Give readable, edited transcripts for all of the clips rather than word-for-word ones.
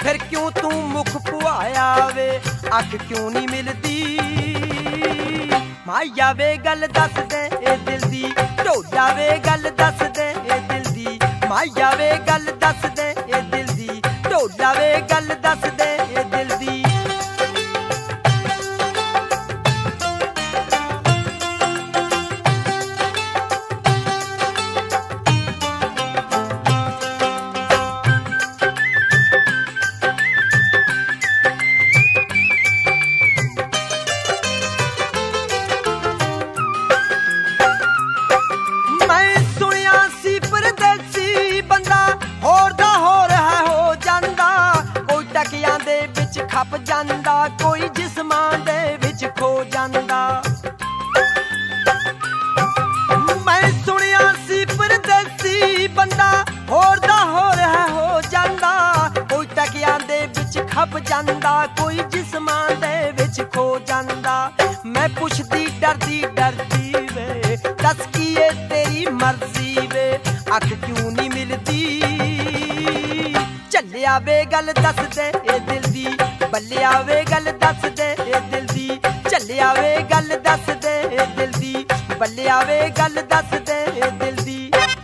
फिर क्यों तू मुख पुआया वे अख क्यों नहीं मिलती माया वे गल दस दे ए दिल दी ढोला वे गल दस दे ए दिल दी माया वे गल दस दे ए दिल दी ढोला वे गल दस दे ए दिल दी खप जांदा कोई जिस्मां दे विच खो जांदा मैं सुनिया सी परदेसी बंदा होर दा होर है हो जांदा कोई टकियां दे विच खप जांदा कोई जिस्मां दे विच खो जांदा मैं पुछदी डरदी वे दस की ए तेरी मर्जी वे अख क्यों नहीं मिलदी चलिया वे गल दस दे ए दिल दी बल्लिया वे गल दस दे ए दिल दी चलिया वे गल दस दे ए दिल दी बल्लिया वे गल दस दे ए दिल दी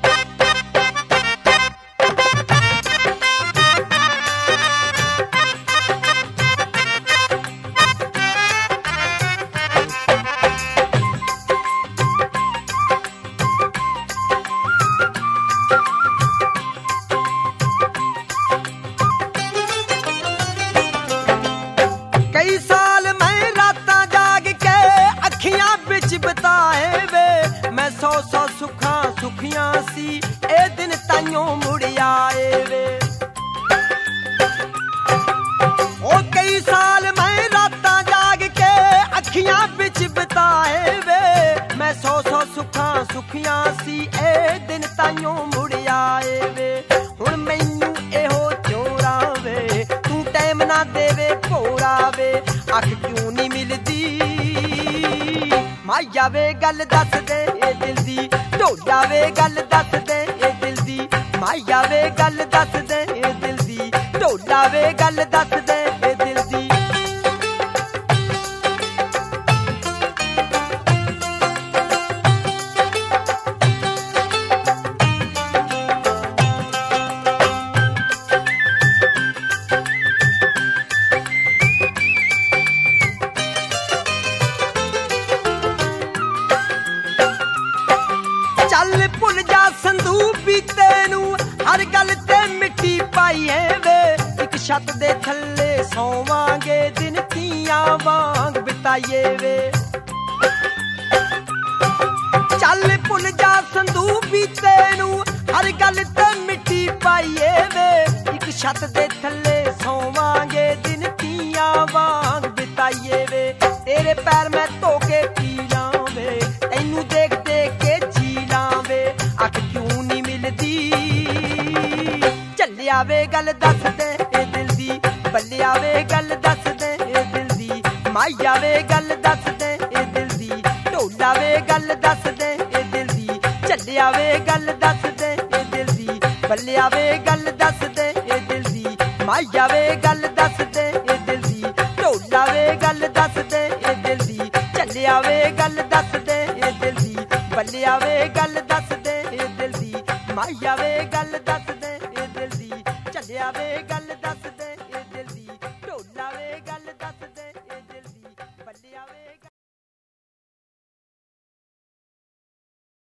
कई साल मैं रातां जाग के अखियां बिच बिताए वे मैं सौ सुखां सुखियां सी ए दिन ताइयों मुड़ आए वे ओ कई साल मैं रातां जाग के अखियां बिच बिताए वे मैं सौ सुखां सुखियां सी ए दिन ताइयों मुड़ आए वे हुण मैनू एहो चोरा वे तू टाइम ना देवे भोरा वे अख क्यों नहीं मिलदी माया वे गल दस दे ए दिल दी ढोला वे गल दस दे ए दिल दी माया वे गल दस दे ए दिल दी ढोला वे गल दस दे ए दिल दी चल भुल जा संदूक बीते नू हर गल ते मिट्टी पाई है वे एक छत दे थल्ले सोवांगे दिन तियां वांग बिताइए वे चल भुल जा संदूक बीते नू हर गल ते मिट्टी पाई है वे एक छत दे थल्ले सोवांगे दिन तियां वांग बिताइए वे तेरे पैर मैं धो के पी लावे तैनू देख देख के अख क्यों नहीं मिलदी चलिया वे गल दस दे ए दिल दी बल्लिया वे गल दस दे ए दिल दी माया वे गल दस दे ए दिल दी ढोला वे गल दस दे ए दिल दी चलिया वे गल दस दे ए दिल दी बल्लिया वे गल दस दे ए दिल दी माया वे गल दस दे ए दिल दी ढोला वे गल दस दे ए दिल दी चलिया वे गल दस दे ए दिल दी बल्लिया वे गल दस दे ए दिल दी माया वे गल दस दे ए दिल दी चलिया वे गल